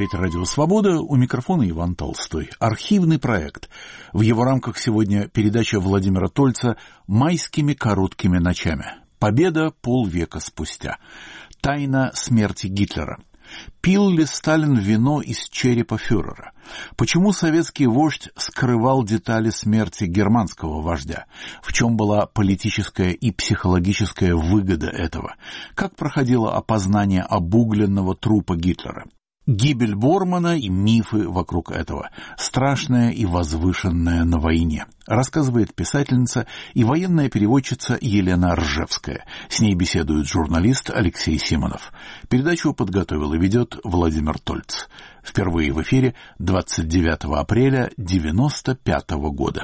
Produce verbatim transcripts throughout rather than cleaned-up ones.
говорит Радио Свобода, у микрофона Иван Толстой. Архивный проект. В его рамках сегодня передача Владимира Тольца «Майскими короткими ночами». Победа полвека спустя. Тайна смерти Гитлера. Пил ли Сталин вино из черепа фюрера? Почему советский вождь скрывал детали смерти германского вождя? В чем была политическая и психологическая выгода этого? Как проходило опознание обугленного трупа Гитлера? Гибель Бормана и мифы вокруг этого. Страшное и возвышенное на войне. Рассказывает писательница и военная переводчица Елена Ржевская. С ней беседует журналист Алексей Симонов. Передачу подготовил и ведет Владимир Тольц. Впервые в эфире двадцать девятого апреля девяносто пятого года.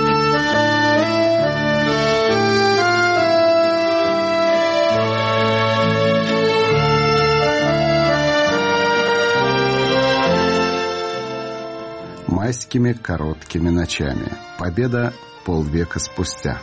Майскими короткими ночами. Победа полвека спустя.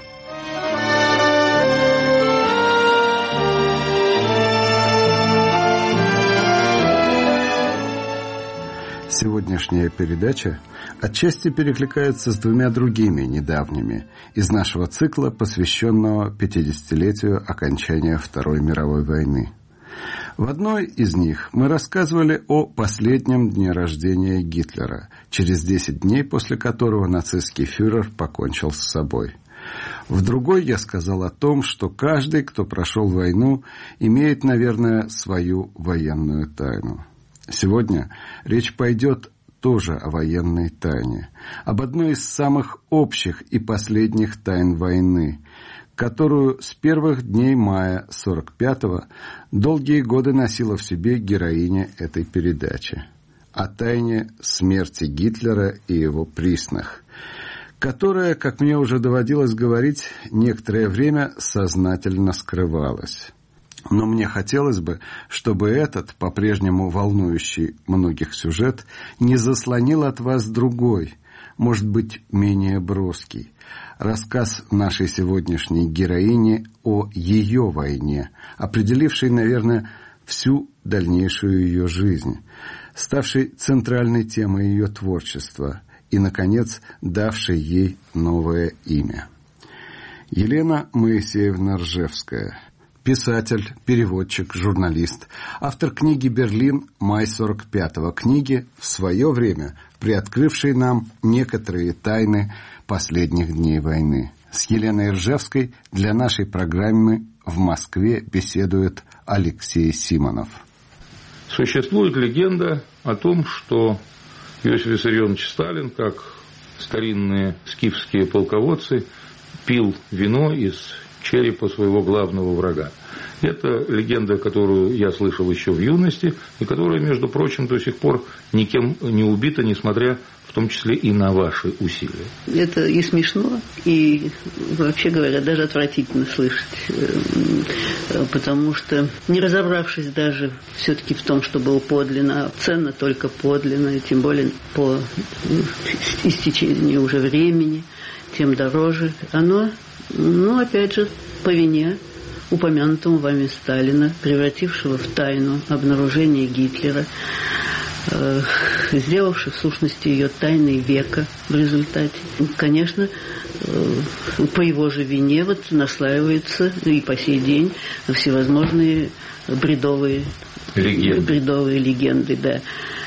Сегодняшняя передача отчасти перекликается с двумя другими недавними из нашего цикла, посвященного пятидесятилетию окончания Второй мировой войны. В одной из них мы рассказывали о последнем дне рождения Гитлера, через десять дней после которого нацистский фюрер покончил с собой. В другой я сказал о том, что каждый, кто прошел войну, имеет, наверное, свою военную тайну. Сегодня речь пойдет тоже о военной тайне, об одной из самых общих и последних тайн войны, которую с первых дней мая сорок пятого долгие годы носила в себе героиня этой передачи. О тайне смерти Гитлера и его приснах, которая, как мне уже доводилось говорить, некоторое время сознательно скрывалась. Но мне хотелось бы, чтобы этот, по-прежнему волнующий многих сюжет, не заслонил от вас другой, может быть, менее броский, рассказ нашей сегодняшней героини о ее войне, определившей, наверное, всю дальнейшую ее жизнь, ставшей центральной темой ее творчества и, наконец, давшей ей новое имя. Елена Моисеевна Ржевская, писатель, переводчик, журналист, автор книги «Берлин. Май сорок пятого», книги, в свое время приоткрывшей нам некоторые тайны последних дней войны. С Еленой Ржевской для нашей программы в Москве беседует Алексей Симонов. Существует легенда о том, что Иосиф Виссарионович Сталин, как старинные скифские полководцы, пил вино из черепа своего главного врага. Это легенда, которую я слышал еще в юности, и которая, между прочим, до сих пор никем не убита, несмотря в том числе и на ваши усилия. Это и смешно, и, вообще говоря, даже отвратительно слышать, потому что, не разобравшись даже все-таки в том, что было подлинно, а ценно только подлинно, и тем более по истечению уже времени, тем дороже оно, ну, опять же, по вине упомянутому вами Сталина, превратившего в тайну обнаружение Гитлера, э, сделавшего в сущности ее тайной века в результате. Конечно, э, по его же вине вот наслаиваются и по сей день всевозможные бредовые легенды, бредовые легенды, да.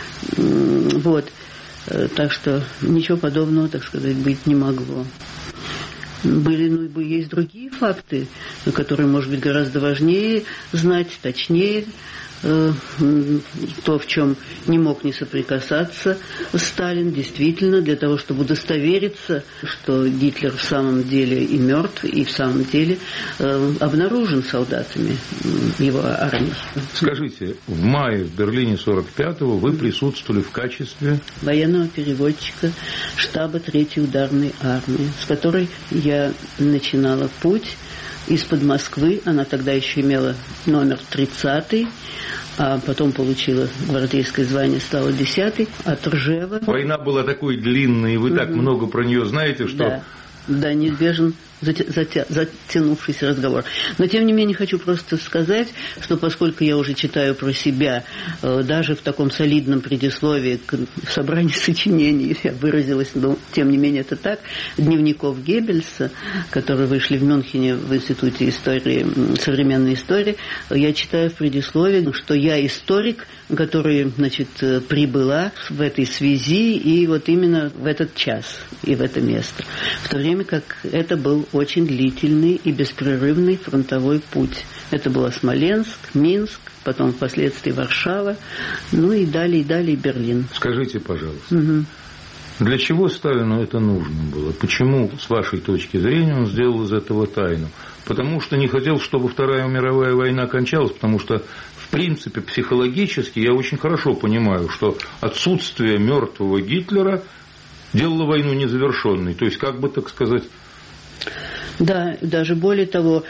Вот. Так что ничего подобного, так сказать, быть не могло. Были, ну, есть другие факты, которые, может быть, гораздо важнее знать, точнее, э, то, в чем не мог не соприкасаться Сталин, действительно, для того, чтобы удостовериться, что Гитлер в самом деле и мертв, и в самом деле э, обнаружен солдатами его армии. Скажите, в мае в Берлине сорок пятого вы присутствовали в качестве военного переводчика штаба третьей ударной армии, с которой я начинала путь из-под Москвы. Она тогда еще имела номер тридцатый, а потом получила гвардейское звание, стала десятый, от Ржева. Война была такой длинной, и вы угу. так много про нее знаете, что... Да, да, неизбежен затянувшийся разговор. Но, тем не менее, хочу просто сказать, что поскольку я уже читаю про себя, даже в таком солидном предисловии к собранию сочинений, я выразилась, но, тем не менее, это так, дневников Геббельса, которые вышли в Мюнхене в Институте истории, современной истории, я читаю в предисловии, что я историк, который, значит, прибыла в этой связи и вот именно в этот час и в это место. В то время как это был очень длительный и беспрерывный фронтовой путь. Это было Смоленск, Минск, потом впоследствии Варшава, ну и далее, и далее Берлин. Скажите, пожалуйста, угу. Для чего Сталину это нужно было? Почему, с вашей точки зрения, он сделал из этого тайну? Потому что не хотел, чтобы Вторая мировая война кончалась, потому что, в принципе, психологически я очень хорошо понимаю, что отсутствие мертвого Гитлера делало войну незавершенной. То есть, как бы так сказать... Да, даже более того,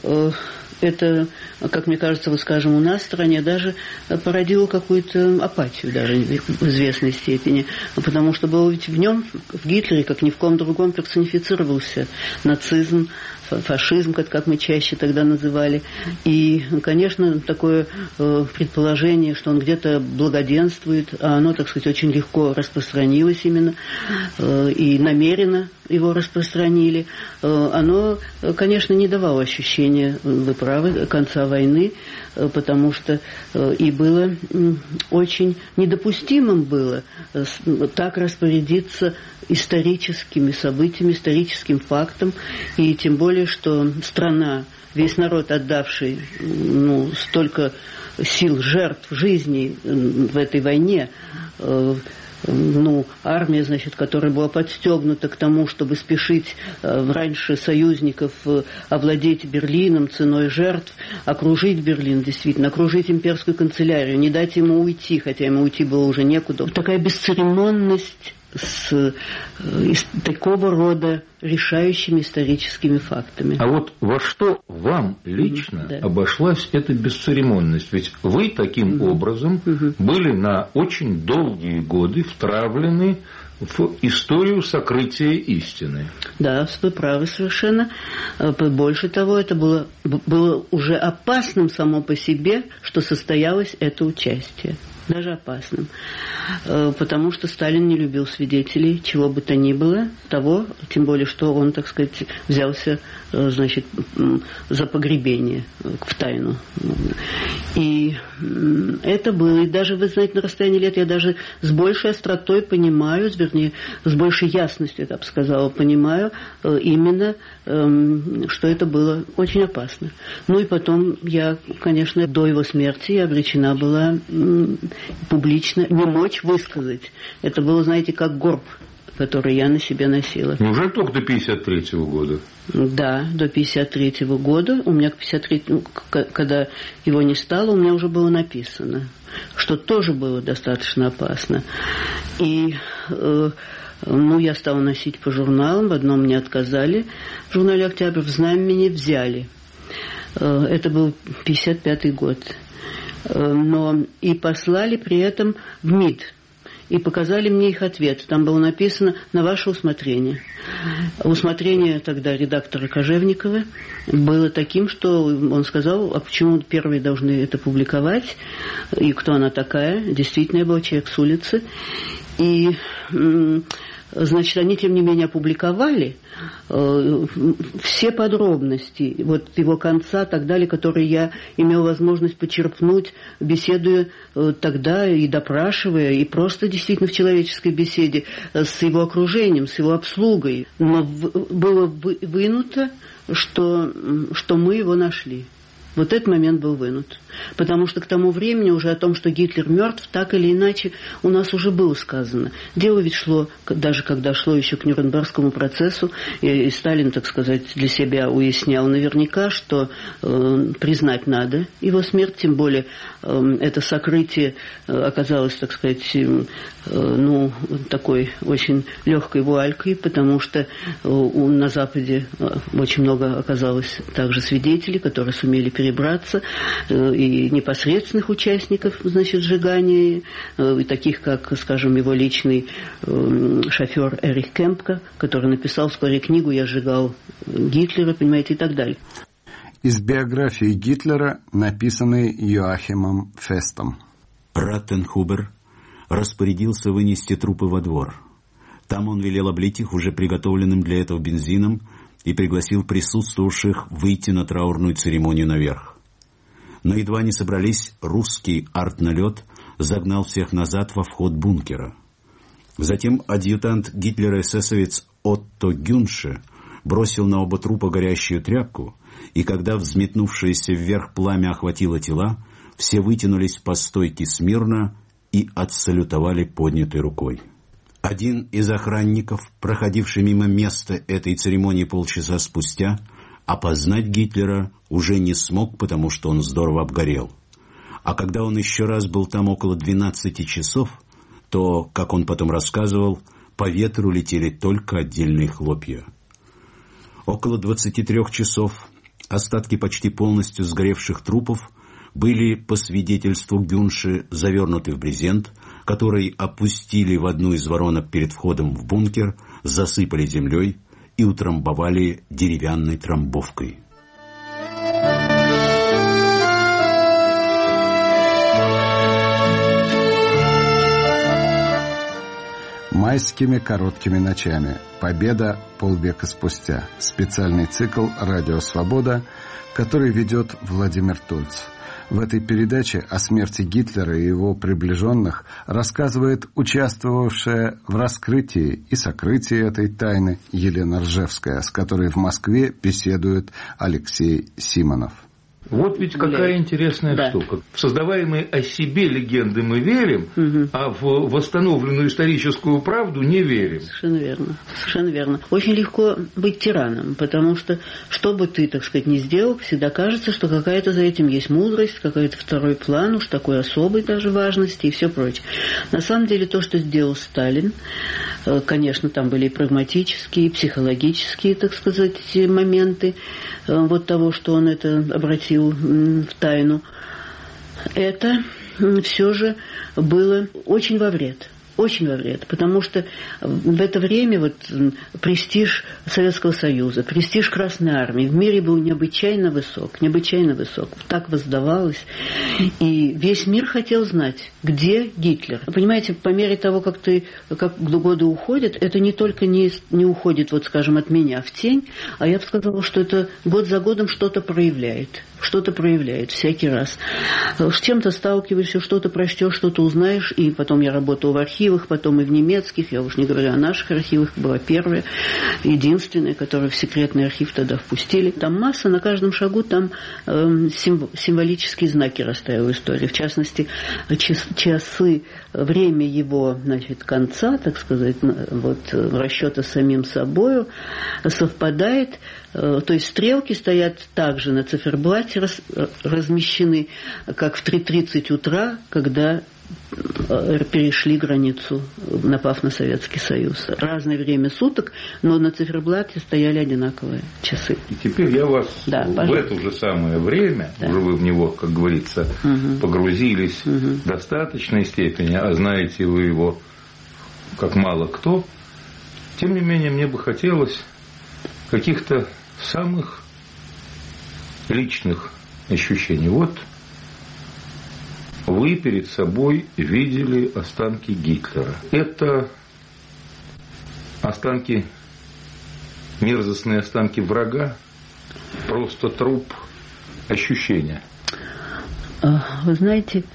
это, как мне кажется, скажем, у нас в стране даже породило какую-то апатию даже в известной степени, потому что было ведь в нем, в Гитлере, как ни в ком другом, персонифицировался нацизм, фашизм, как, как мы чаще тогда называли. И, конечно, такое э, предположение, что он где-то благоденствует, а оно, так сказать, очень легко распространилось именно, э, и намеренно его распространили, э, оно, конечно, не давало ощущения, вы правы, конца войны, э, потому что э, и было э, очень недопустимым было э, так распорядиться историческими событиями, историческим фактом, и тем более, что страна, весь народ, отдавший ну, столько сил, жертв, жизней в этой войне, э, ну, армия, значит, которая была подстегнута к тому, чтобы спешить э, раньше союзников э, овладеть Берлином ценой жертв, окружить Берлин, действительно, окружить имперскую канцелярию, не дать ему уйти, хотя ему уйти было уже некуда. Такая бесцеремонность с э, такого рода решающими историческими фактами. А вот во что вам лично mm-hmm, да. обошлась эта бесцеремонность? Ведь вы таким mm-hmm. образом mm-hmm. были на очень долгие годы втравлены в историю сокрытия истины. Да, вы правы совершенно. Больше того, это было, было уже опасным само по себе, что состоялось это участие. Даже опасным. Потому что Сталин не любил свидетелей, чего бы то ни было, того, тем более, что он, так сказать, взялся, значит, за погребение в тайну. И это было, и даже, вы знаете, на расстоянии лет я даже с большей остротой понимаю, вернее, с большей ясностью, я бы сказала, понимаю именно, что это было очень опасно. Ну и потом я, конечно, до его смерти я обречена была публично не мочь высказать. Это было, знаете, как горб, который я на себе носила. Неужели только до пятьдесят третьего года? Да, до пятьдесят третьего года. У меня к пятьдесят третьему, когда его не стало, у меня уже было написано, что тоже было достаточно опасно. И э, ну, я стала носить по журналам. В одном мне отказали. В журнале «Октябрь», в «Знамя» меня взяли. Э, это был пятьдесят пятый год. Но и послали при этом в МИД. И показали мне их ответ. Там было написано «на ваше усмотрение». Усмотрение тогда редактора Кожевникова было таким, что он сказал, а почему первые должны это публиковать, и кто она такая. Действительно, я был человек с улицы. И... Значит, они, тем не менее, опубликовали э, все подробности вот его конца и так далее, которые я имел возможность почерпнуть, беседуя э, тогда и допрашивая, и просто действительно в человеческой беседе э, с его окружением, с его обслугой. Но в, было вынуто, что, что мы его нашли. Вот этот момент был вынут. Потому что к тому времени уже о том, что Гитлер мертв, так или иначе у нас уже было сказано. Дело ведь шло, даже когда шло еще к Нюрнбергскому процессу, и Сталин, так сказать, для себя уяснял наверняка, что э, признать надо его смерть, тем более э, это сокрытие э, оказалось, так сказать, э, ну, такой очень легкой вуалькой, потому что э, на Западе э, очень много оказалось также свидетелей, которые сумели передать перебраться, и непосредственных участников, значит, сжигания, и таких, как, скажем, его личный шофер Эрих Кемпка, который написал вскоре книгу «Я сжигал Гитлера», понимаете, и так далее. Из биографии Гитлера, написанной Йоахимом Фестом. Раттенхубер распорядился вынести трупы во двор. Там он велел облить их уже приготовленным для этого бензином и пригласил присутствовавших выйти на траурную церемонию наверх. Но едва не собрались, русский артналет загнал всех назад во вход бункера. Затем адъютант Гитлера-эсэсовец Отто Гюнше бросил на оба трупа горящую тряпку, и когда взметнувшееся вверх пламя охватило тела, все вытянулись по стойке смирно и отсалютовали поднятой рукой. Один из охранников, проходивший мимо места этой церемонии полчаса спустя, опознать Гитлера уже не смог, потому что он здорово обгорел. А когда он еще раз был там около двенадцати часов, то, как он потом рассказывал, по ветру летели только отдельные хлопья. Около двадцати трех часов остатки почти полностью сгоревших трупов были, по свидетельству Гюнши, завернуты в брезент, который опустили в одну из воронок перед входом в бункер, засыпали землей и утрамбовали деревянной трамбовкой. Майскими короткими ночами. Победа полвека спустя. Специальный цикл «Радио Свобода», который ведет Владимир Тольц. В этой передаче о смерти Гитлера и его приближенных рассказывает участвовавшая в раскрытии и сокрытии этой тайны Елена Ржевская, с которой в Москве беседует Алексей Симонов. Вот ведь какая интересная да. штука. В создаваемые о себе легенды мы верим, угу. а в восстановленную историческую правду не верим. Совершенно верно. Совершенно верно. Очень легко быть тираном, потому что, что бы ты, так сказать, ни сделал, всегда кажется, что какая-то за этим есть мудрость, какой-то второй план, уж такой особой даже важности и все прочее. На самом деле, то, что сделал Сталин, конечно, там были и прагматические, и психологические, так сказать, моменты вот того, что он это обратил в тайну, это все же было очень во вред. Очень во вред, потому что в это время вот престиж Советского Союза, престиж Красной Армии в мире был необычайно высок, необычайно высок, так воздавалось, и весь мир хотел знать, где Гитлер. Понимаете, по мере того, как ты, как годы уходят, это не только не, не уходит, вот скажем, от меня в тень, а я бы сказала, что это год за годом что-то проявляет, что-то проявляет всякий раз. С чем-то сталкиваешься, что-то прочтешь, что-то узнаешь, и потом я работала в архиве, потом и в немецких, я уж не говорю о наших архивах, была первая, единственная, которую в секретный архив тогда впустили. Там масса, на каждом шагу там э, символические знаки расставила история. В частности, час, часы, время его, значит, конца, так сказать, вот, расчета с самим собою совпадает, э, то есть стрелки стоят также на циферблате, раз, размещены, как в три тридцать утра, когда перешли границу, напав на Советский Союз. Разное время суток, но на циферблате стояли одинаковые часы. И теперь я вас да, в это же самое время, да. уже вы в него, как говорится, угу. погрузились угу. в достаточной степени, а знаете вы его как мало кто. Тем не менее, мне бы хотелось каких-то самых личных ощущений. Вот вы перед собой видели останки Гитлера. Это останки, мерзостные останки врага, просто труп, ощущения. Вы знаете,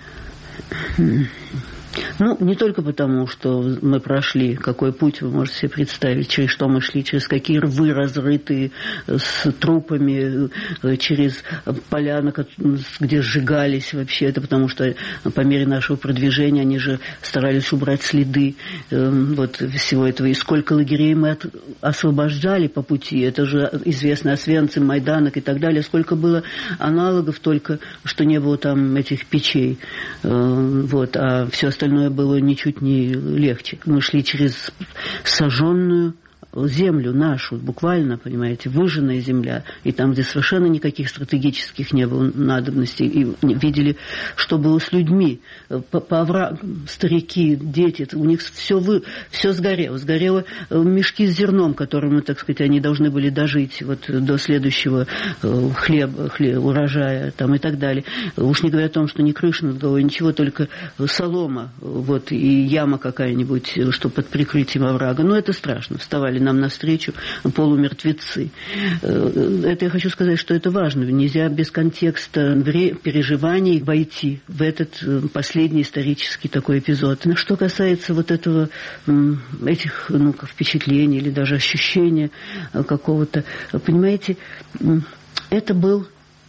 ну, не только потому, что мы прошли, какой путь вы можете себе представить, через что мы шли, через какие рвы разрытые с трупами, через поляны, где сжигались вообще. Это потому что по мере нашего продвижения они же старались убрать следы вот всего этого. И сколько лагерей мы от, освобождали по пути. Это же известно Освенцим, Майданок и так далее. Сколько было аналогов только, что не было там этих печей. Вот, а все остальное было ничуть не легче. Мы шли через сожженную землю нашу, буквально, понимаете, выжженная земля, и там, где совершенно никаких стратегических не было надобностей, и видели, что было с людьми, по, по оврагам, старики, дети, у них все, вы, все сгорело, сгорело мешки с зерном, которым, так сказать, они должны были дожить вот, до следующего хлеба, хлеба, урожая, там, и так далее. Уж не говоря о том, что ни крыша над головой, ничего, только солома, вот, и яма какая-нибудь, что под прикрытием оврага. Но это страшно. Вставали нам навстречу полумертвецы. Это я хочу сказать, что это важно. Нельзя без контекста переживаний войти в этот последний исторический такой эпизод. Что касается вот этого, этих ну, впечатлений или даже ощущения какого-то, понимаете, это был,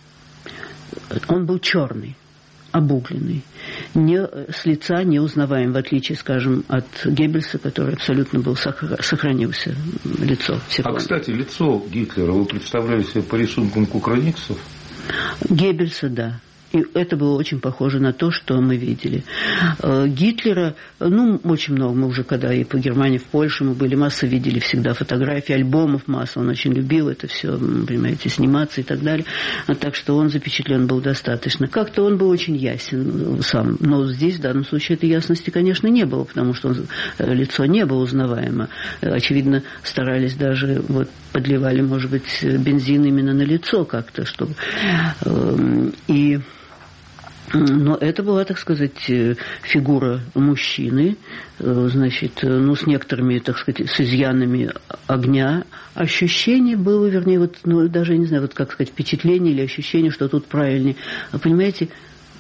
он был черный, обугленный, не, с лица неузнаваем, в отличие, скажем, от Геббельса, который абсолютно был, сохранился лицо. А, кстати, лицо Гитлера вы представляли себе по рисункам кукрыниксов? Геббельса, да. И это было очень похоже на то, что мы видели. Гитлера, ну, очень много, мы уже когда и по Германии, в Польше мы были, масса видели всегда фотографии, альбомов масса, он очень любил это все, понимаете, сниматься и так далее. Так что он запечатлен был достаточно. Как-то он был очень ясен сам, но здесь в данном случае этой ясности, конечно, не было, потому что он, лицо не было узнаваемо. Очевидно, старались даже, вот, подливали, может быть, бензин именно на лицо как-то, чтобы... И... Но это была, так сказать, фигура мужчины, значит, ну, с некоторыми, так сказать, с изъянами огня. Ощущение было, вернее, вот, ну, даже, я не знаю, вот как сказать, впечатление или ощущение, что тут правильнее. Понимаете,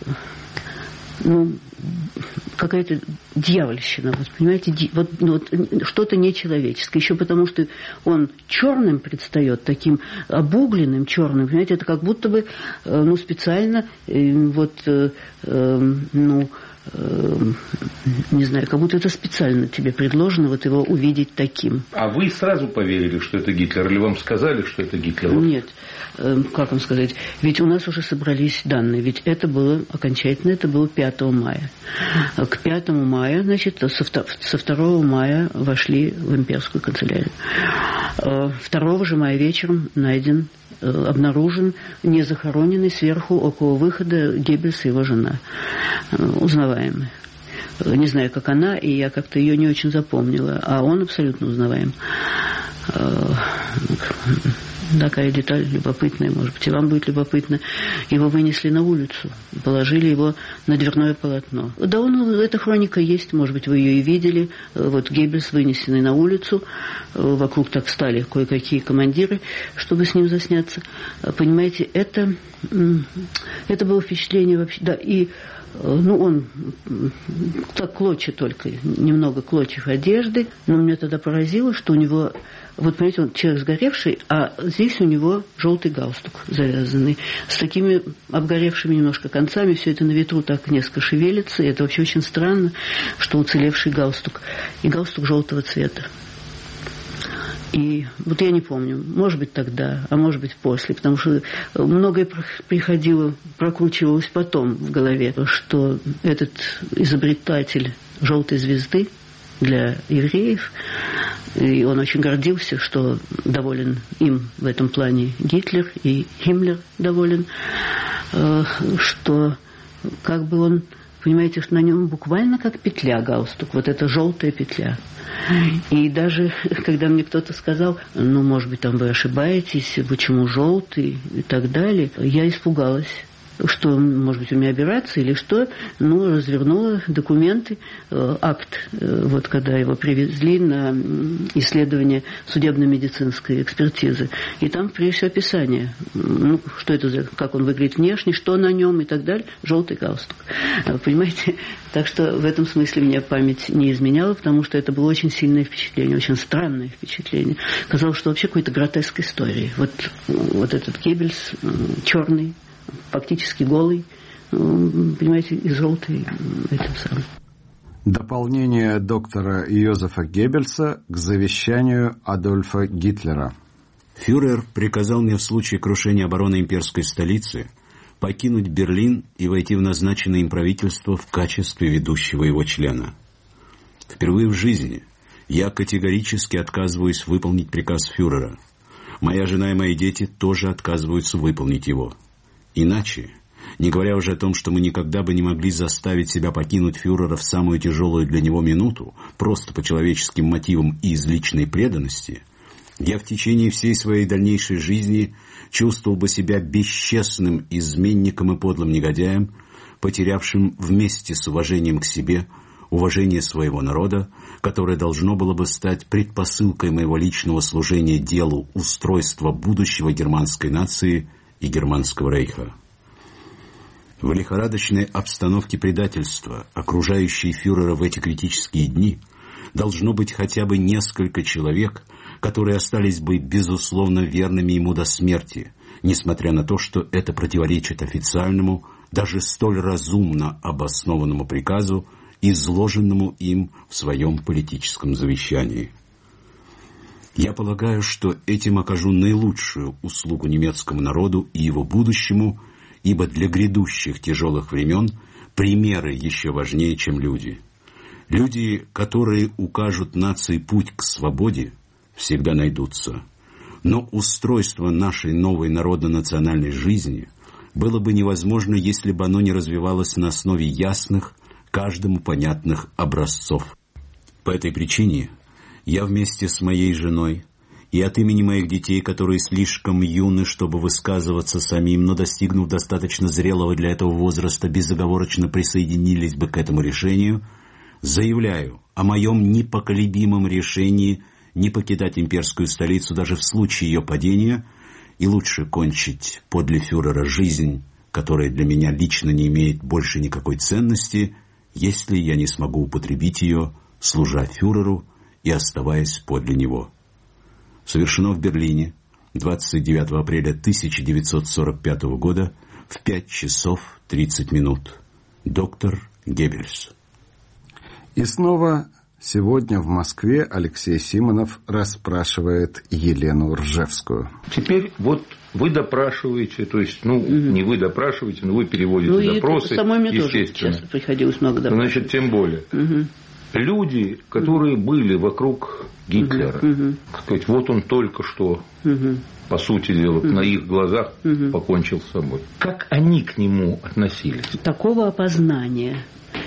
ну, какая-то дьявольщина, вот, понимаете, ди, вот, ну, вот, что-то нечеловеческое. Еще потому, что он черным предстает, таким обугленным черным, понимаете, это как будто бы, ну, специально, вот, ну, не знаю, как будто это специально тебе предложено вот его увидеть таким. А вы сразу поверили, что это Гитлер, или вам сказали, что это Гитлер? Нет, как вам сказать, ведь у нас уже собрались данные, ведь это было окончательно, это было пятого мая. К пятому мая, значит, со второго мая вошли в имперскую канцелярию. второго же мая вечером найден, обнаружен незахороненный сверху около выхода Геббельс и его жена, узнаваемый. Не знаю, как она, и я как-то ее не очень запомнила, а он абсолютно узнаваем. Такая деталь любопытная, может быть, и вам будет любопытно. Его вынесли на улицу, положили его на дверное полотно. Да, он, эта хроника есть, может быть, вы ее и видели. Вот Геббельс вынесенный на улицу, вокруг так стали кое-какие командиры, чтобы с ним засняться. Понимаете, это, это было впечатление вообще, да, и ну, он так клочья только, немного клочьев одежды, но меня тогда поразило, что у него, вот, понимаете, он человек сгоревший, а здесь у него желтый галстук завязанный, с такими обгоревшими немножко концами, все это на ветру так несколько шевелится, и это вообще очень странно, что уцелевший галстук, и галстук желтого цвета. И вот я не помню, может быть тогда, а может быть после, потому что многое приходило, прокручивалось потом в голове, что этот изобретатель желтой звезды для евреев, и он очень гордился, что доволен им в этом плане Гитлер, и Гиммлер доволен, что как бы он, понимаете, что на нем буквально как петля галстук, вот эта желтая петля. И даже, когда мне кто-то сказал, ну, может быть, там вы ошибаетесь, почему желтый и так далее, я испугалась, что, может быть, у меня операция или что, ну, развернула документы, акт, вот когда его привезли на исследование судебно-медицинской экспертизы. И там, прежде всего, описание, ну, что это за, как он выглядит внешне, что на нем и так далее, желтый галстук. Понимаете? Так что в этом смысле мне память не изменяла, потому что это было очень сильное впечатление, очень странное впечатление. Казалось, что вообще какой-то гротеск истории. Вот, вот этот Геббельс, черный, фактически голый, понимаете, и желтый этим самым. Дополнение доктора Йозефа Геббельса к завещанию Адольфа Гитлера. Фюрер приказал мне в случае крушения обороны имперской столицы покинуть Берлин и войти в назначенное им правительство в качестве ведущего его члена. Впервые в жизни Я категорически отказываюсь выполнить приказ фюрера. Моя жена и мои дети тоже отказываются выполнить его. Иначе, не говоря уже о том, что мы никогда бы не могли заставить себя покинуть фюрера в самую тяжелую для него минуту, просто по человеческим мотивам и из личной преданности, я в течение всей своей дальнейшей жизни чувствовал бы себя бесчестным изменником и подлым негодяем, потерявшим вместе с уважением к себе уважение своего народа, которое должно было бы стать предпосылкой моего личного служения делу устройства будущего германской нации и германского рейха. В лихорадочной обстановке предательства, окружающей фюрера в эти критические дни, должно быть хотя бы несколько человек, которые остались бы безусловно верными ему до смерти, несмотря на то, что это противоречит официальному, даже столь разумно обоснованному приказу, изложенному им в своем политическом завещании. Я полагаю, что этим окажу наилучшую услугу немецкому народу и его будущему, ибо для грядущих тяжелых времен примеры еще важнее, чем люди. Люди, которые укажут нации путь к свободе, всегда найдутся. Но устройство нашей новой народно-национальной жизни было бы невозможно, если бы оно не развивалось на основе ясных, каждому понятных образцов. По этой причине я вместе с моей женой и от имени моих детей, которые слишком юны, чтобы высказываться самим, но достигнув достаточно зрелого для этого возраста, безоговорочно присоединились бы к этому решению, заявляю о моем непоколебимом решении не покидать имперскую столицу даже в случае ее падения и лучше кончить подле фюрера жизнь, которая для меня лично не имеет больше никакой ценности, если я не смогу употребить ее, служа фюреру и оставаясь подле него. Совершено в Берлине двадцать девятого апреля тысяча девятьсот сорок пятого года в пять часов тридцать минут. Доктор Геббельс. И снова сегодня в Москве Алексей Симонов расспрашивает Елену Ржевскую. Теперь вот вы допрашиваете, то есть, ну, угу. не вы допрашиваете, но вы переводите ну, допросы, самой мне естественно. Тоже часто приходилось много допрашивать. Значит, тем более. Угу. Люди, которые угу. были вокруг Гитлера, угу. сказать, вот он только что, угу. по сути дела, угу. на их глазах угу. покончил с собой. Как они к нему относились? Такого опознания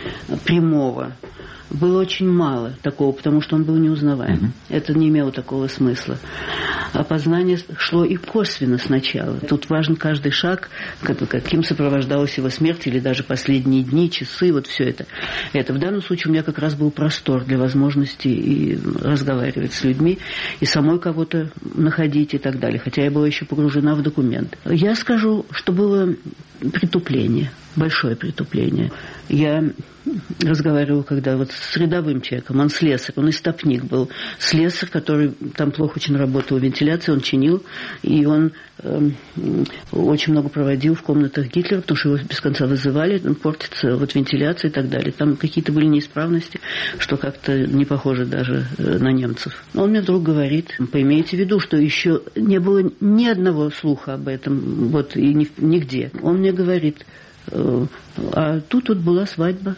прямого было очень мало такого, потому что он был неузнаваем. Uh-huh. Это не имело такого смысла. Опознание шло и косвенно сначала. Тут важен каждый шаг, каким сопровождалась его смерть, или даже последние дни, часы, вот все это. Это в данном случае у меня как раз был простор для возможности и разговаривать с людьми, и самой кого-то находить и так далее. Хотя я была еще погружена в документы. Я скажу, что было притупление, большое притупление. Я разговаривала, когда вот с рядовым человеком, он слесарь, он истопник был, слесарь, который там плохо очень работал вентиляция, он чинил, и он э, очень много проводил в комнатах Гитлера, потому что его без конца вызывали, там портится вот вентиляция и так далее. Там какие-то были неисправности, что как-то не похоже даже э, на немцев. Он мне вдруг говорит, поимейте в виду, что еще не было ни одного слуха об этом, вот и ни, нигде. Он мне говорит, э, а тут вот была свадьба.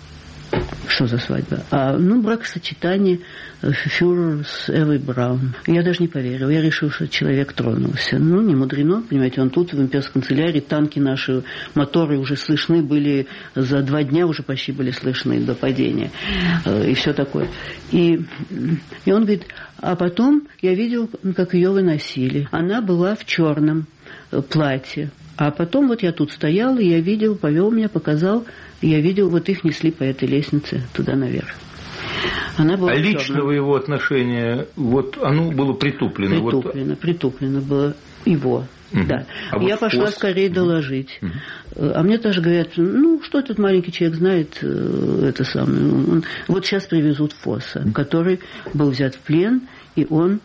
Что за свадьба? А, ну, бракосочетание фюрера с Эвой Браун. Я даже не поверил. Я решил, что человек тронулся. Ну, не мудрено. Понимаете, он тут, в имперской канцелярии, танки наши, моторы уже слышны были, за два дня уже почти были слышны до падения. И все такое. И, и он говорит, а потом я видел, как ее выносили. Она была в черном платье. А потом вот я тут стоял, и я видел, повел меня, показал, и я видел, вот их несли по этой лестнице туда наверх. Она была а личного его отношения, вот оно было притуплено? Притуплено, вот... притуплено было его, угу. да. А я вот пошла Фос... скорее доложить. Угу. А мне тоже говорят, ну, что этот маленький человек знает, это самое. Вот сейчас привезут Фосса, который был взят в плен, и он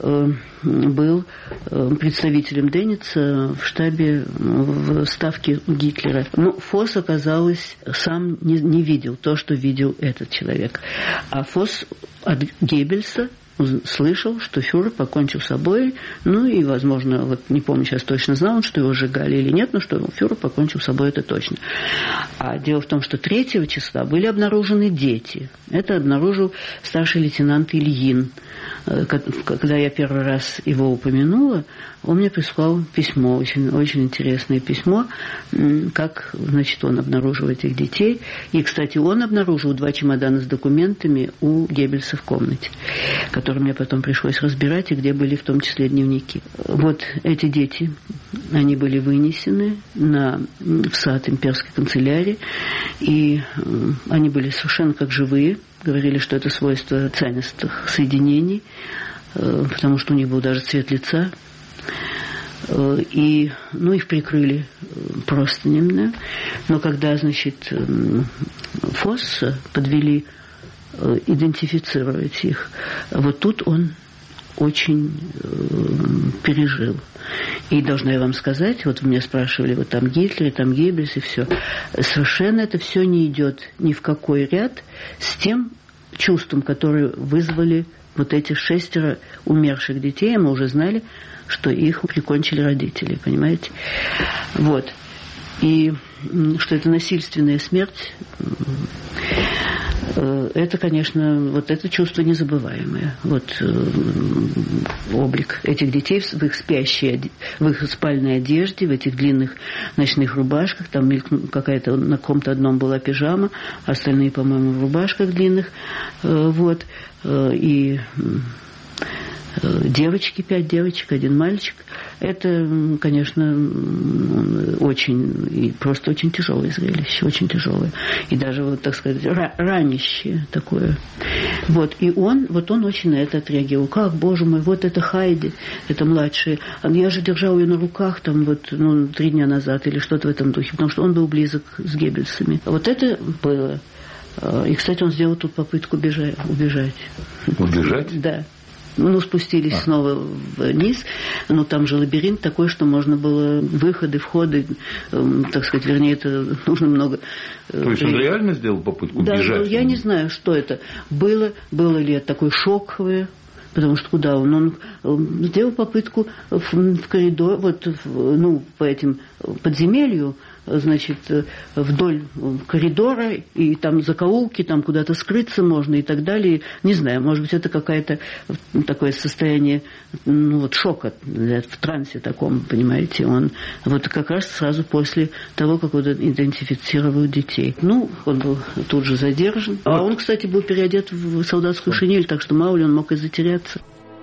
был представителем Деница в штабе, в ставке Гитлера. Но Фосс, оказалось, сам не, не видел то, что видел этот человек. А Фосс от Геббельса слышал, что фюрер покончил с собой, ну и, возможно, вот не помню сейчас точно, знал он, что его сжигали или нет, но что фюрер покончил с собой, это точно. А дело в том, что третьего числа были обнаружены дети. Это обнаружил старший лейтенант Ильин. Когда я первый раз его упомянула, он мне прислал письмо, очень, очень интересное письмо, как, значит, он обнаружил этих детей. И, кстати, он обнаружил два чемодана с документами у Геббельса в комнате, которые мне потом пришлось разбирать, и где были в том числе дневники. Вот эти дети, они были вынесены на, в сад имперской канцелярии, и они были совершенно как живые. Говорили, что это свойство цианистых соединений, потому что у них был даже цвет лица. И, ну, их прикрыли простынями. Но когда, значит, Фосса подвели идентифицировать их, вот тут он очень пережил. И должна я вам сказать, вот вы меня спрашивали, вот там Гитлер, там Геббельс и все. Совершенно это все не идет ни в какой ряд с тем чувством, которое вызвали вот эти шестеро умерших детей. Мы уже знали, что их прикончили родители, понимаете? Вот. И что это насильственная смерть, это, конечно, вот это чувство незабываемое. Вот облик этих детей в их спящей, в их спальной одежде, в этих длинных ночных рубашках, там какая-то на каком-то одном была пижама, остальные, по-моему, в рубашках длинных, вот, и девочки, пять девочек, один мальчик. Это, конечно, очень, и просто очень тяжелое зрелище, очень тяжелое. И даже, вот, так сказать, ранящее такое. Вот, и он, вот он очень на это отреагировал. Как, боже мой, вот это Хайди, это младшая. Я же держал ее на руках, там, вот, ну, три дня назад или что-то в этом духе, потому что он был близок с Геббельсами. Вот это было. И, кстати, он сделал тут попытку бежать, убежать. Убежать? Да. Ну, спустились а. снова вниз, но там же лабиринт такой, что можно было выходы, входы, э, так сказать, вернее, это нужно много... Э, То есть он реально сделал попытку да, бежать? Да, я не знаю, что это было, было ли это такое шоковое, потому что куда он? Он сделал попытку в, в коридор, вот, в, ну, по этим подземелью, значит, вдоль коридора, и там закоулки, там куда-то скрыться можно и так далее. Не знаю, может быть, это какое-то такое состояние, ну, вот шока, в трансе таком, понимаете. Он вот как раз сразу после того, как он идентифицировал детей. Ну, он был тут же задержан. А он, кстати, был переодет в солдатскую шинель, так что мало ли он мог и затеряться.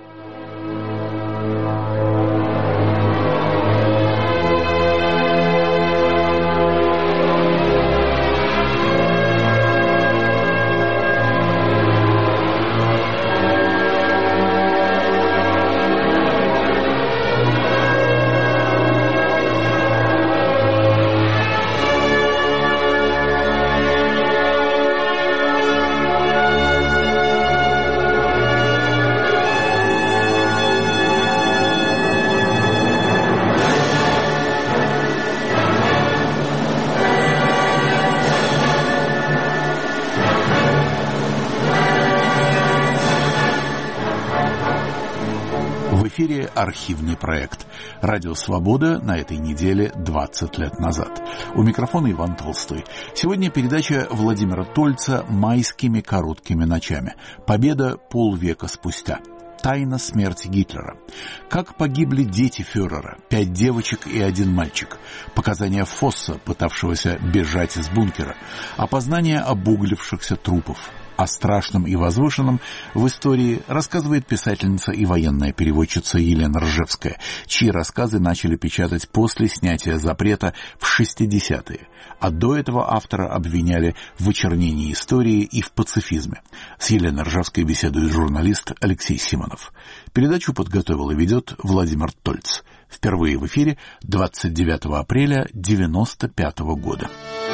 В эфире архивный проект. Радио «Свобода» на этой неделе двадцать лет назад. У микрофона Иван Толстой. Сегодня передача Владимира Тольца «Майскими короткими ночами». Победа полвека спустя. Тайна смерти Гитлера. Как погибли дети фюрера, пять девочек и один мальчик. Показания Фосса, пытавшегося бежать из бункера. Опознание обуглившихся трупов. О страшном и возвышенном в истории рассказывает писательница и военная переводчица Елена Ржевская, чьи рассказы начали печатать после снятия запрета в шестидесятые, а до этого автора обвиняли в очернении истории и в пацифизме. С Еленой Ржевской беседует журналист Алексей Симонов. Передачу подготовил и ведет Владимир Тольц. Впервые в эфире двадцать девятого апреля девяносто пятого года.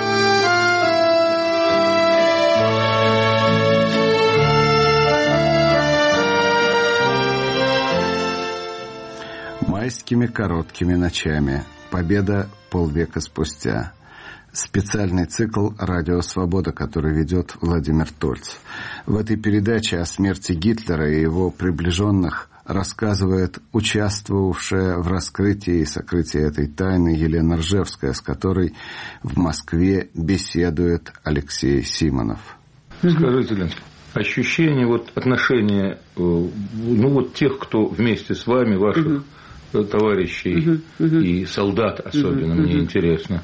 Майскими короткими ночами. Победа полвека спустя. Специальный цикл «Радио Свобода», который ведет Владимир Тольц. В этой передаче о смерти Гитлера и его приближенных рассказывает участвовавшая в раскрытии и сокрытии этой тайны Елена Ржевская, с которой в Москве беседует Алексей Симонов. Скажите, Лен, ощущение, вот, отношения, ну, вот тех, кто вместе с вами, ваших угу. товарищей угу, угу. и солдат особенно, угу, мне угу. интересно,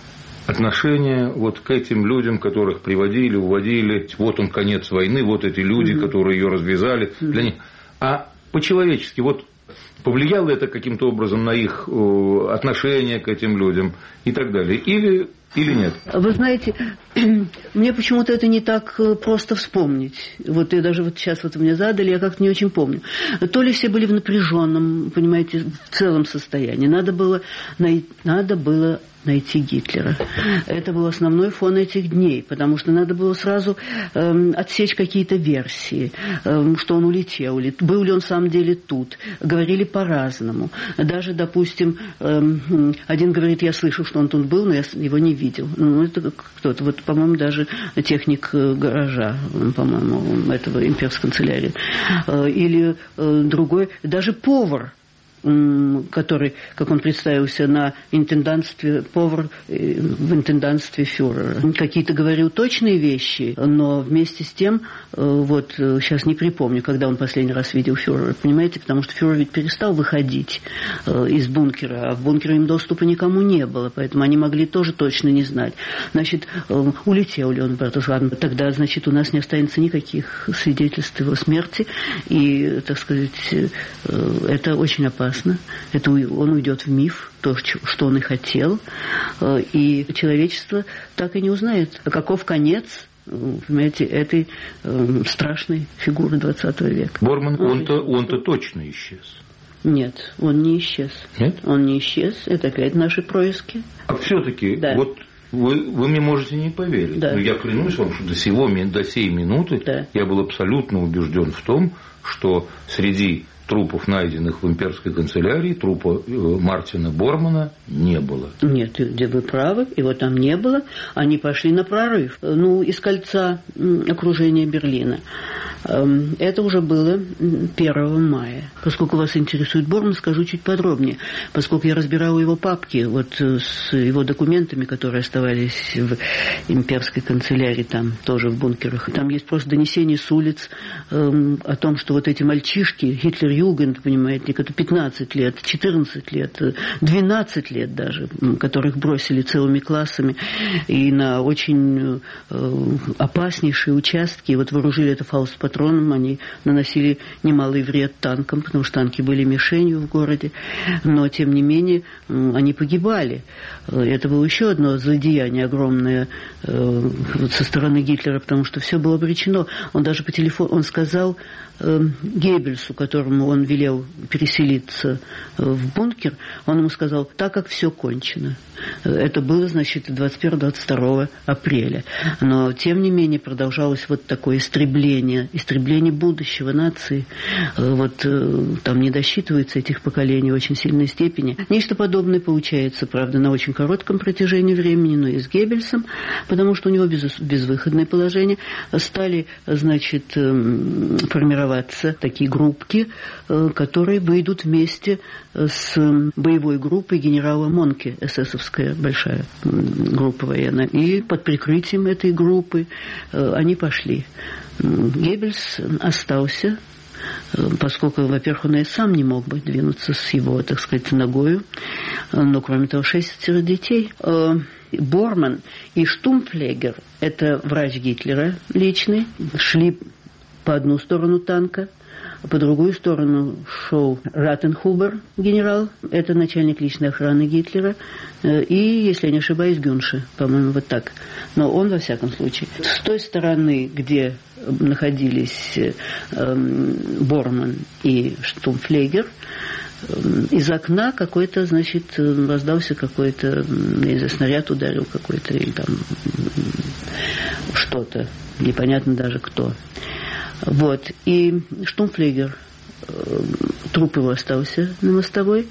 отношение вот к этим людям, которых приводили, уводили, вот он конец войны, вот эти люди, угу. которые ее развязали, угу. для них. А по-человечески, вот повлияло это каким-то образом на их отношение к этим людям и так далее? Или, или нет? Вы знаете, мне почему-то это не так просто вспомнить. Вот и даже вот сейчас вот мне задали, я как-то не очень помню. То ли все были в напряженном, понимаете, в целом состоянии. Надо было, надо было найти Гитлера. Это был основной фон этих дней, потому что надо было сразу эм, отсечь какие-то версии, эм, что он улетел, ли, был ли он в самом деле тут. Говорили по-разному. Даже, допустим, эм, один говорит, я слышал, что он тут был, но я его не видел. Ну, это кто-то, вот, по-моему, даже техник гаража, по-моему, этого имперской канцелярии. Э, или э, другой, даже повар, который, как он представился, на интендантстве, повар в интендантстве фюрера. Какие-то говорил точные вещи, но вместе с тем, вот сейчас не припомню, когда он последний раз видел фюрера, понимаете, потому что фюрер ведь перестал выходить из бункера, а в бункере им доступа никому не было, поэтому они могли тоже точно не знать. Значит, улетел ли он, братушка, тогда, значит, у нас не останется никаких свидетельств его смерти, и, так сказать, это очень опасно. Это он уйдет в миф, то, что он и хотел, и человечество так и не узнает, каков конец, понимаете, этой страшной фигуры двадцатого века. Борман, он-то, он-то точно исчез. Нет, он не исчез. Нет? Он не исчез, это опять наши происки. А все-таки, да. вот вы, вы мне можете не поверить, да. но я клянусь вам, что до, сего, до сей минуты да. я был абсолютно убежден в том, что среди трупов, найденных в имперской канцелярии, трупа Мартина Бормана не было. Нет, где вы правы, его там не было. Они пошли на прорыв. Ну, из кольца окружения Берлина. Это уже было первого мая. Поскольку вас интересует Борман, скажу чуть подробнее. Поскольку я разбирала его папки вот с его документами, которые оставались в имперской канцелярии, там тоже в бункерах. Там есть просто донесение с улиц эм, о том, что вот эти мальчишки, Гитлер-Югенд, понимаете, это пятнадцать лет, четырнадцать лет, двенадцать лет даже, которых бросили целыми классами и на очень э, опаснейшие участки. И вот вооружили это фаустпатроном, они наносили немалый вред танкам, потому что танки были мишенью в городе, но тем не менее они погибали. Это было еще одно злодеяние огромное э, со стороны Гитлера, потому что все было обречено. Он даже по телефону, он сказал э, Геббельсу, которому он велел переселиться э, в бункер, он ему сказал, так как все кончено. Это было, значит, двадцать первого — двадцать второго апреля. Но, тем не менее, продолжалось вот такое истребление, истребление будущего нации. Вот там не досчитывается этих поколений в очень сильной степени. Нечто подобное получается, правда, на очень коротком протяжении времени, но и с Геббельсом, потому что у него без, безвыходное положение. Стали, значит, формироваться такие группки, которые выйдут вместе с боевой группой генерала Монке, эсэсовская большая группа военная. И под прикрытием этой группы они пошли. Геббельс остался, поскольку, во-первых, он и сам не мог бы двинуться с его, так сказать, ногою, но, кроме того, шестеро детей. Борман и Штумфлегер, это врач Гитлера личный, шли по одну сторону танка, по другую сторону шел Ратенхубер, генерал, это начальник личной охраны Гитлера, и, если я не ошибаюсь, Гюнше, по-моему, вот так. Но он, во всяком случае, с той стороны, где находились э, Борман и Штумфлегер, из окна какой-то, значит, раздался какой-то, не знаю, снаряд ударил какой-то, или там что-то, непонятно даже кто. Вот, и Штумфлегер, труп его остался на мостовой.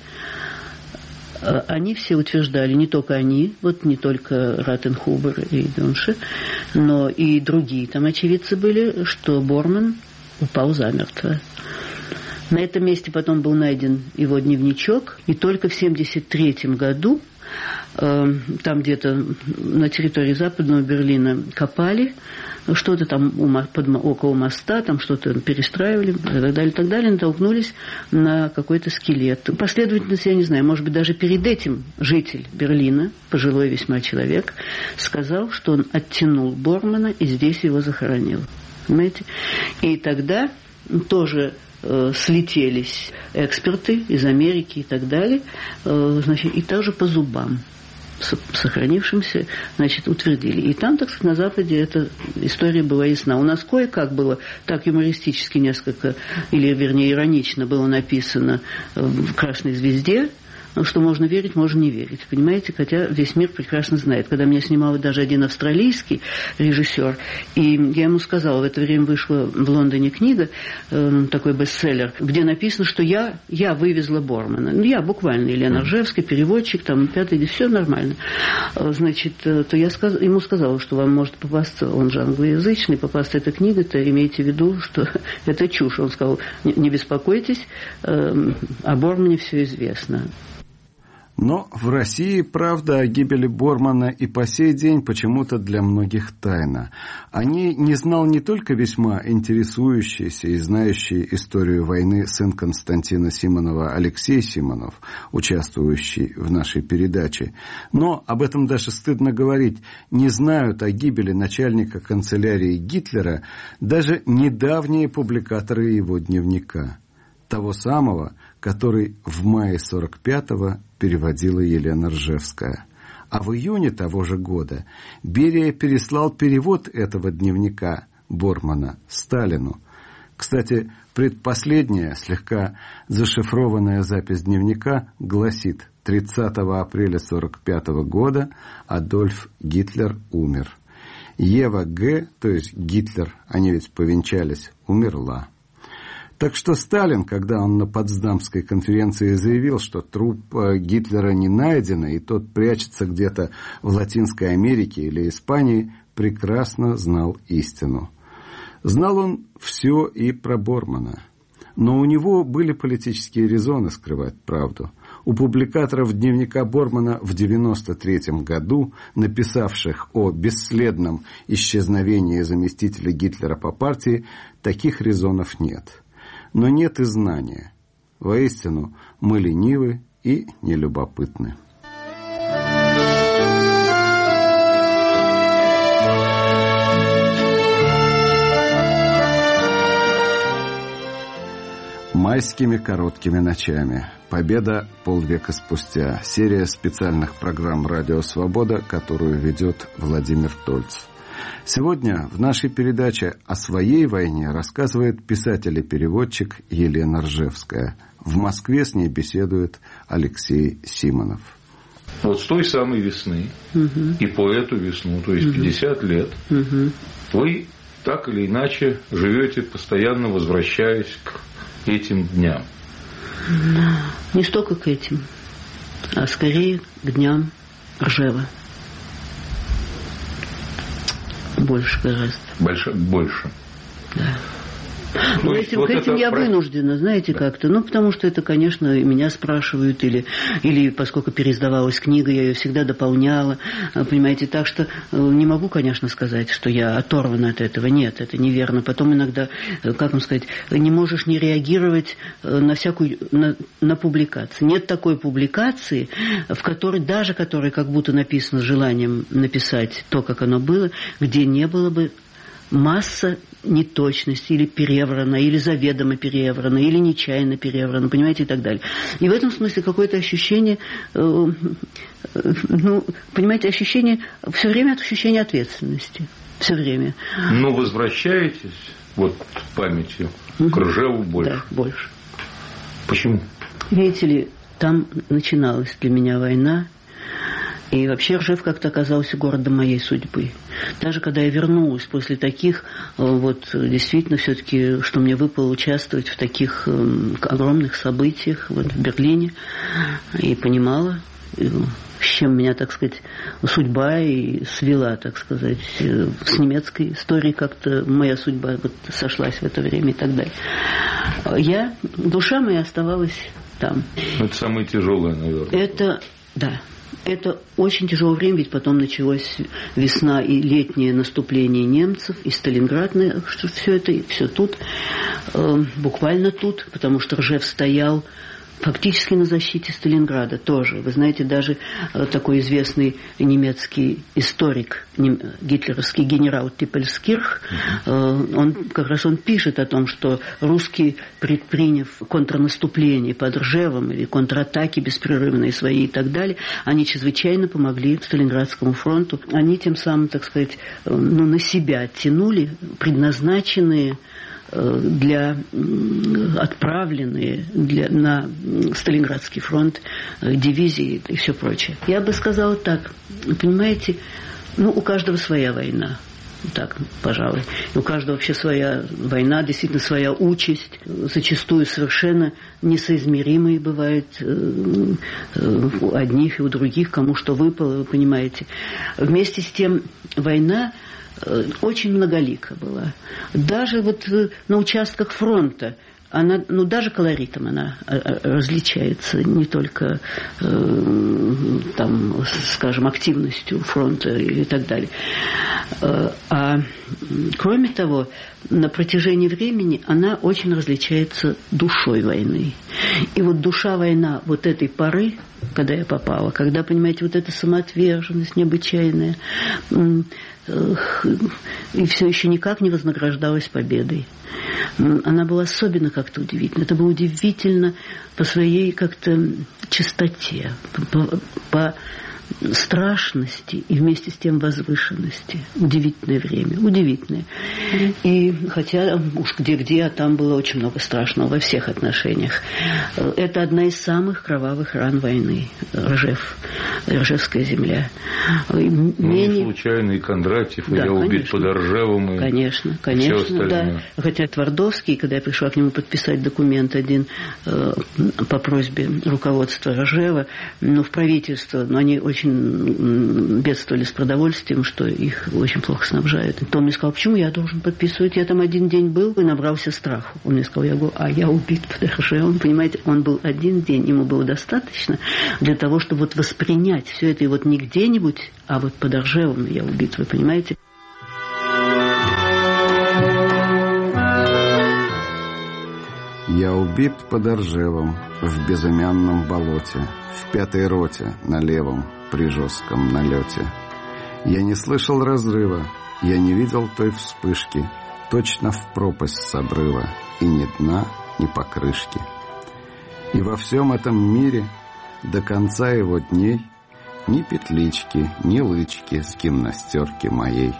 Они все утверждали, не только они, вот не только Ратенхубер и Гюнше, Но и другие там очевидцы были, что Борман упал замертво. На этом месте потом был найден его дневничок, и только в семьдесят третьем году э, там где-то на территории Западного Берлина копали, что-то там у, под, около моста, там что-то перестраивали, и так далее, и так далее, натолкнулись на какой-то скелет. Последовательность я не знаю, может быть, даже перед этим житель Берлина, пожилой весьма человек, сказал, что он оттянул Бормана и здесь его захоронил. Понимаете? И тогда тоже э, слетелись эксперты из Америки и так далее, э, значит, и также по зубам сохранившимся, значит, утвердили. И там, так сказать, на Западе эта история была ясна. У нас кое-как было так юмористически несколько, или, вернее, иронично было написано в «Красной звезде», что можно верить, можно не верить. Понимаете? Хотя весь мир прекрасно знает. Когда меня снимал даже один австралийский режиссер, и я ему сказала, в это время вышла в Лондоне книга, э, такой бестселлер, где написано, что я, я вывезла Бормана. Ну, я буквально, Елена Ржевская, переводчик, там, пятый, все нормально. Значит, то я сказ... ему сказала, что вам может попасться, он же англоязычный, попасться эта книга, то имейте в виду, что это чушь. Он сказал, не, не беспокойтесь, э, о Бормане все известно. Но в России правда о гибели Бормана и по сей день почему-то для многих тайна. О ней не знал не только весьма интересующийся и знающий историю войны сын Константина Симонова Алексей Симонов, участвующий в нашей передаче, но, об этом даже стыдно говорить, не знают о гибели начальника канцелярии Гитлера даже недавние публикаторы его дневника. Того самого, который в мае сорок пятого переводила Елена Ржевская. А в июне того же года Берия переслал перевод этого дневника Бормана Сталину. Кстати, предпоследняя, слегка зашифрованная запись дневника гласит: тридцатого апреля сорок пятого года Адольф Гитлер умер. Ева Г., то есть Гитлер, они ведь повенчались, умерла. Так что Сталин, когда он на Потсдамской конференции заявил, что труп Гитлера не найден, и тот прячется где-то в Латинской Америке или Испании, прекрасно знал истину. Знал он все и про Бормана. Но у него были политические резоны скрывать правду. У публикаторов дневника Бормана в девяносто третьем году, написавших о бесследном исчезновении заместителя Гитлера по партии, таких резонов нет. Но нет и знания. Воистину, мы ленивы и нелюбопытны. Майскими короткими ночами. Победа полвека спустя. Серия специальных программ «Радио Свобода», которую ведет Владимир Тольцев. Сегодня в нашей передаче о своей войне рассказывает писатель и переводчик Елена Ржевская. В Москве с ней беседует Алексей Симонов. Вот с той самой весны угу. и по эту весну, то есть угу. пятьдесят лет, угу. вы так или иначе живете, постоянно возвращаясь к этим дням. Не столько к этим, а скорее к дням Ржева. Больше гораздо. Больше? Больше. Да. Ну, этим, вот к этим я про... вынуждена, знаете, да. как-то. Ну, потому что это, конечно, меня спрашивают, или, или поскольку переиздавалась книга, я ее всегда дополняла, понимаете, так что не могу, конечно, сказать, что я оторвана от этого. Нет, это неверно. Потом иногда, как вам сказать, не можешь не реагировать на всякую, на, на публикации. Нет такой публикации, в которой, даже которая как будто написана с желанием написать то, как оно было, где не было бы масса неточностей, или переврана, или заведомо переврана, или нечаянно переврана, понимаете, и так далее. И в этом смысле какое-то ощущение, э, э, ну, понимаете, ощущение, все время ощущение ответственности. Все время. Но возвращаетесь вот памятью угу. к Ржеву больше? Да, больше. Почему? Видите ли, там начиналась для меня война. И вообще Ржев как-то оказался городом моей судьбы. Даже когда я вернулась после таких, вот действительно все-таки, что мне выпало участвовать в таких огромных событиях вот, в Берлине, и понимала, с чем меня, так сказать, судьба и свела, так сказать, с немецкой историей как-то моя судьба вот сошлась в это время и так далее. Я, душа моя оставалась там. Это самое тяжелое, наверное. Это, да. Это очень тяжелое время, ведь потом началась весна и летнее наступление немцев, и Сталинград, что все это, и все тут, э, буквально тут, потому что Ржев стоял фактически на защите Сталинграда тоже. Вы знаете, даже э, такой известный немецкий историк, нем, гитлеровский генерал Типпельскирх, э, он как раз он пишет о том, что русские, предприняв контрнаступление под Ржевом или контратаки беспрерывные свои и так далее, они чрезвычайно помогли Сталинградскому фронту. Они тем самым, так сказать, э, ну, на себя тянули предназначенные для отправленные для, на Сталинградский фронт дивизии и все прочее. Я бы сказала так, понимаете, ну, у каждого своя война. Так, пожалуй. У каждого вообще своя война, действительно своя участь, зачастую совершенно несоизмеримые бывают у одних и у других, кому что выпало, вы понимаете. Вместе с тем война очень многолика была. Даже вот на участках фронта она, ну, даже колоритом она различается, не только, э, там, скажем, активностью фронта и так далее. А кроме того, на протяжении времени она очень различается душой войны. И вот душа война вот этой поры, когда я попала, когда, понимаете, вот эта самоотверженность необычайная, и все еще никак не вознаграждалась победой. Она была особенно как-то удивительна. Это было удивительно по своей как-то чистоте, по, по страшности и вместе с тем возвышенности. Удивительное время, удивительное. И хотя уж где-где, а там было очень много страшного во всех отношениях. Это одна из самых кровавых ран войны. Ржев, Ржевская земля. Ну, Менее... случайно и Кондратьев, и да, я конечно. убит под Ржевом. И конечно, конечно, да. Хотя Твардовский, когда я пришла к нему подписать документ один э, по просьбе руководства Ржева, ну, в правительство, но они очень бедствовали с продовольствием, что их очень плохо снабжают. То он мне сказал, почему я должен подписывать? Я там один день был и набрался страху. Он мне сказал, я говорю, а я убит под Ржевом. Понимаете, он был один день, ему было достаточно для того, чтобы вот воспринять все это. И вот не где-нибудь, а вот под Ржевом я убит, вы понимаете? Я убит под Ржевом в безымянном болоте, в пятой роте на левом при жестком налете. Я не слышал разрыва, я не видел той вспышки, точно в пропасть с обрыва, и ни дна, ни покрышки. И во всем этом мире до конца его дней ни петлички, ни лычки с гимнастерки моей.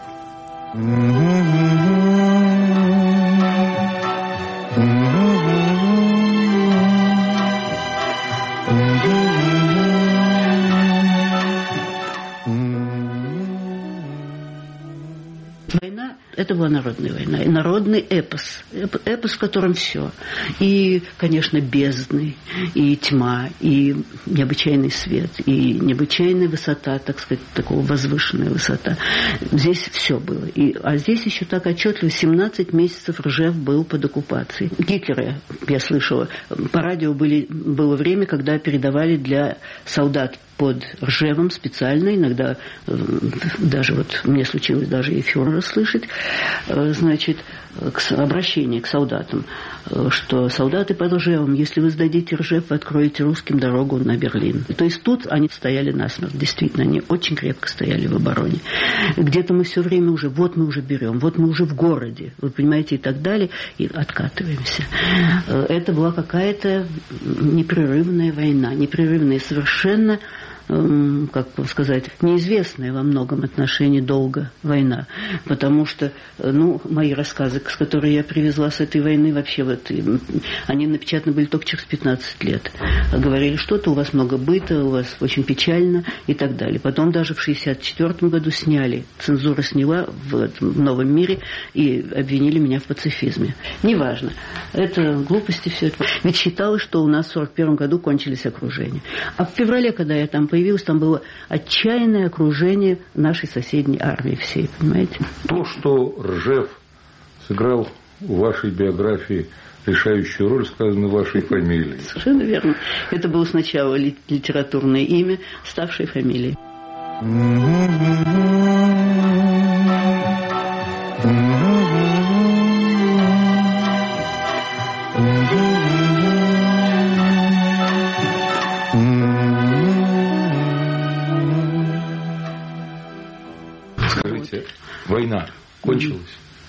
Война – это была народная война, и народный эпос, эпос, в котором все. И, конечно, бездны, и тьма, и необычайный свет, и необычайная высота, так сказать, такого возвышенная высота. Здесь все было. И, а здесь еще так отчетливо, семнадцать месяцев Ржев был под оккупацией. Гитлера, я слышала, по радио были, было время, когда передавали для солдат под Ржевом специально, иногда даже вот мне случилось даже и фюрера слышать, значит, к, обращение к солдатам, что солдаты под Ржевом, если вы сдадите Ржев, вы откроете русским дорогу на Берлин. То есть тут они стояли насмерть, действительно, они очень крепко стояли в обороне. Где-то мы все время уже, вот мы уже берем, вот мы уже в городе, вы понимаете, и так далее, и откатываемся. Это была какая-то непрерывная война, непрерывная совершенно, как сказать, неизвестная во многом отношении долго война. Потому что, ну, мои рассказы, с которыми я привезла с этой войны, вообще вот, они напечатаны были только через пятнадцать лет. Говорили, что-то у вас много быта, у вас очень печально и так далее. Потом даже в шестьдесят четвёртом году сняли, цензура сняла в, в «Новом мире» и обвинили меня в пацифизме. Неважно. Это глупости все это. Ведь считалось, что у нас в сорок первом году кончились окружения. А в феврале, когда я там появилась, появилась, там было отчаянное окружение нашей соседней армии всей, понимаете? То, что Ржев сыграл в вашей биографии решающую роль, сказано вашей фамилией. Совершенно верно. Это было сначала литературное имя, ставшее фамилией. Скажите, война кончилась?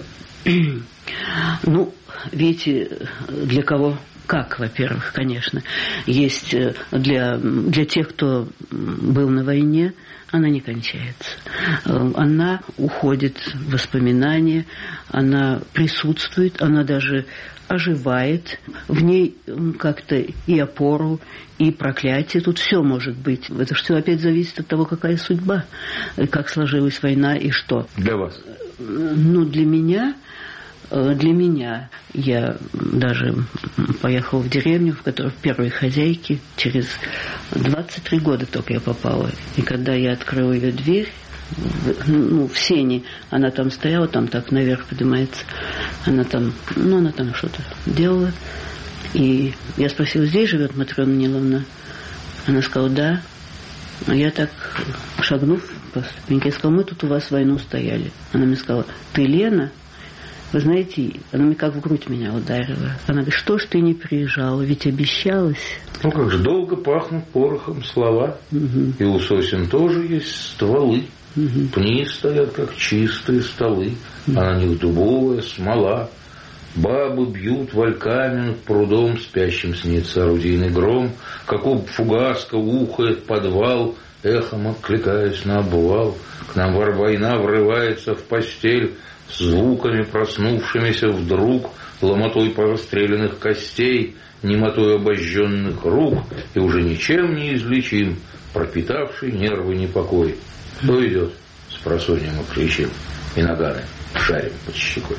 Ну, видите, для кого как, во-первых, конечно. Есть для, для тех, кто был на войне, она не кончается. Она уходит в воспоминания, она присутствует, она даже оживает. В ней как-то и опору, и проклятие. Тут все может быть. Это все опять зависит от того, какая судьба, как сложилась война и что. Для вас? Ну, для меня... Для меня, я даже поехала в деревню, в которой в первой хозяйке, через двадцать три года только я попала. И когда я открыла ее дверь, ну, в сене, она там стояла, там так наверх поднимается, она там, ну, она там что-то делала. И я спросила, здесь живет Матрена Ниловна? Она сказала, да. А я так, шагнув по ступеньке, сказала, мы тут у вас войну стояли. Она мне сказала, ты Лена? Вы знаете, она мне как в грудь меня ударила. Она говорит, что ж ты не приезжала, ведь обещалась. Ну как же, долго пахнут порохом слова. Угу. И у сосен тоже есть стволы. Угу. Пни стоят, как чистые столы. Угу. А на них дубовая смола. Бабы бьют вальками над прудом, спящим снится орудийный гром. Как об фугаска ухает подвал, эхом откликаясь на обвал. К нам война врывается в постель, с звуками, проснувшимися вдруг, ломотой порастреленных костей, немотой обожженных рук, и уже ничем не излечим, пропитавший нервы непокой. Кто идет? Спросонья мы кричим, и ногами шарим под щекой.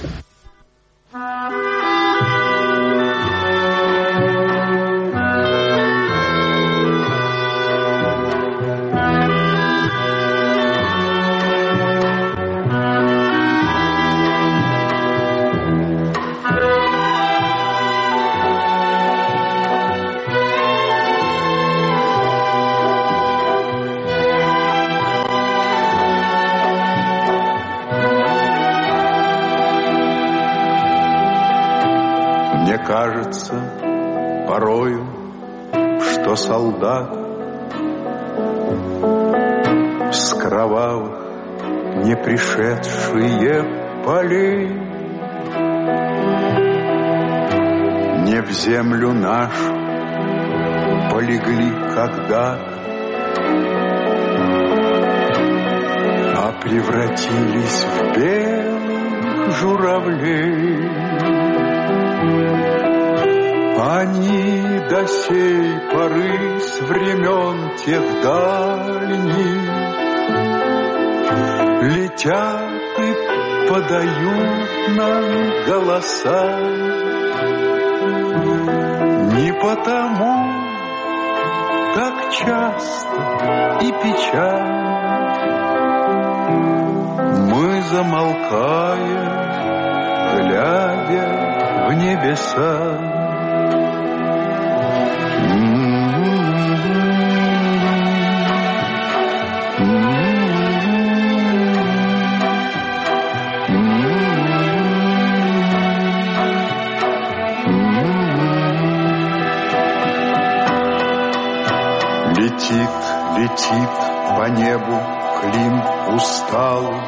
Кажется порою, что солдат с кровавых не пришедшие полей не в землю нашу полегли когда-то, а превратились в белых журавлей. Они до сей поры с времен тех дальних летят и подают нам голоса. Не потому так часто и печально мы замолкаем, глядя в небеса. Летит, летит по небу Клим усталый,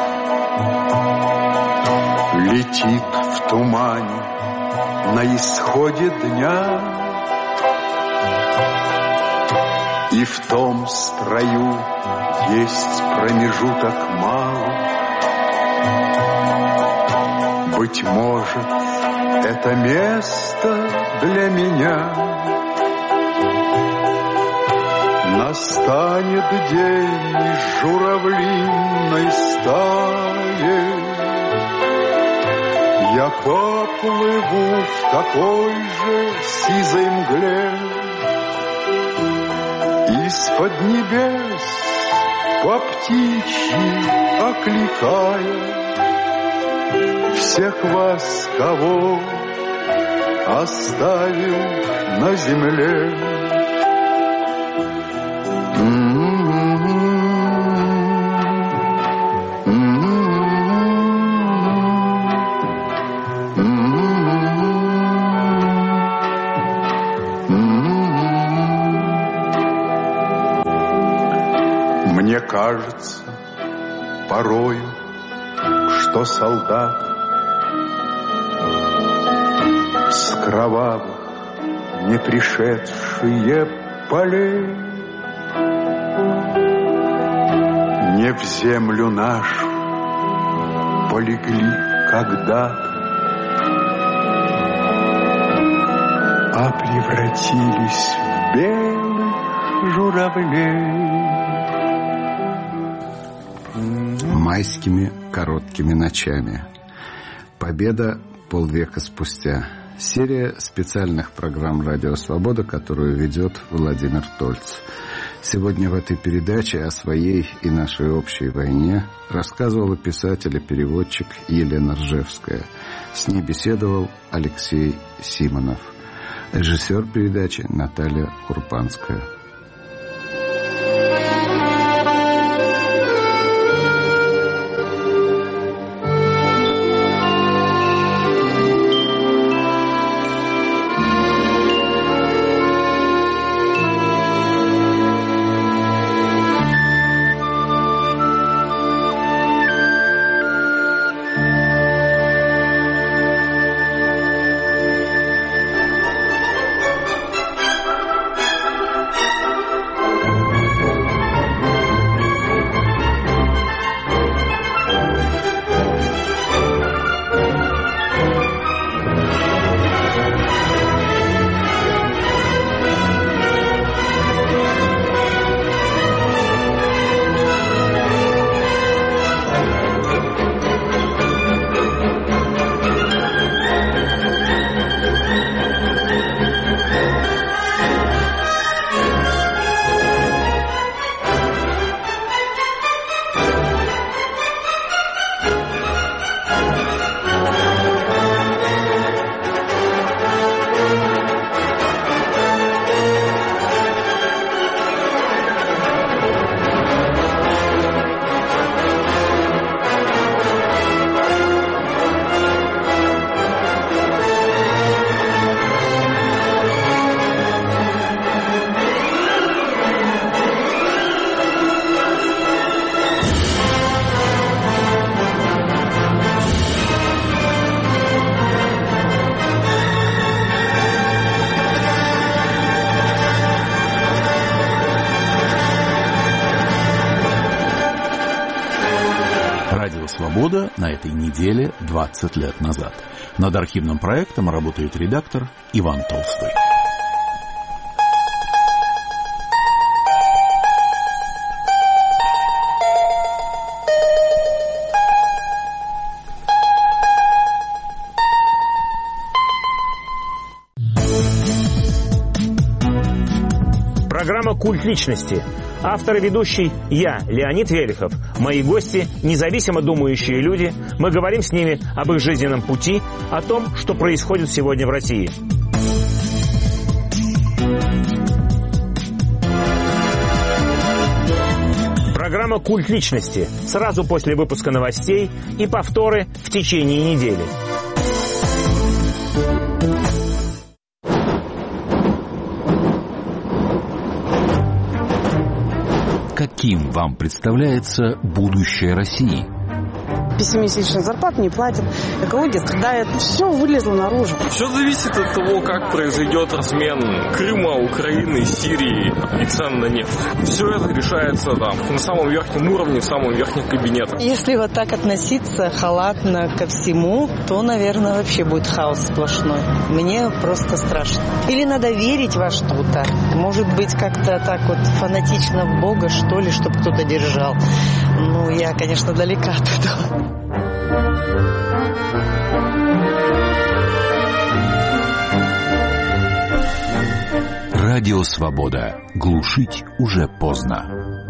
летит в тумане на исходе дня, и в том строю есть промежуток малый. Быть может, это место для меня. Настанет день из журавлиной стаи, я поплыву в такой же сизой мгле, и с из-под небес, по птичьи окликая всех вас, кого оставил на земле. Мне кажется порою, что солдат с кровавых не пришедшие полей не в землю нашу полегли когда-то, а превратились в белых журавлей. Майскими короткими ночами. Победа полвека спустя. Серия специальных программ «Радио Свобода», которую ведет Владимир Тольц. Сегодня в этой передаче о своей и нашей общей войне рассказывала писатель и переводчик Елена Ржевская. С ней беседовал Алексей Симонов. Режиссер передачи Наталья Курпанская. «Свобода» на этой неделе двадцать лет назад. Над архивным проектом работает редактор Иван Толстой. Программа «Культ личности». Автор и ведущий я, Леонид Велихов. Мои гости – независимо думающие люди. Мы говорим с ними об их жизненном пути, о том, что происходит сегодня в России. Программа «Культ личности» сразу после выпуска новостей и повторы в течение недели. Каким вам представляется будущее России? Пятимесячную зарплату не платят, экология страдает, все вылезло наружу. Все зависит от того, как произойдет размен Крыма, Украины, Сирии и цен на нефть. Все это решается там, на самом верхнем уровне, в самом верхнем кабинете. Если вот так относиться халатно ко всему, то, наверное, вообще будет хаос сплошной. Мне просто страшно. Или надо верить во что-то. Может быть, как-то так вот фанатично в Бога, что ли, чтобы кто-то держал. Ну, я, конечно, далека от этого. Радио «Свобода». Глушить уже поздно.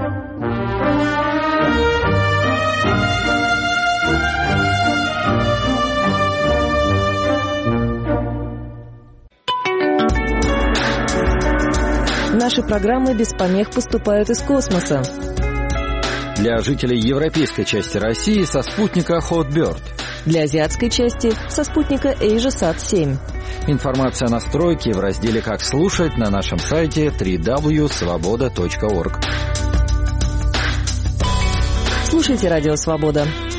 Наши программы без помех поступают из космоса. Для жителей европейской части России со спутника Hotbird. Для азиатской части со спутника AsiaSat семь. Информация о настройке в разделе «Как слушать» на нашем сайте дабл ю дабл ю дабл ю точка свобода точка орг. Слушайте «Радио Свобода».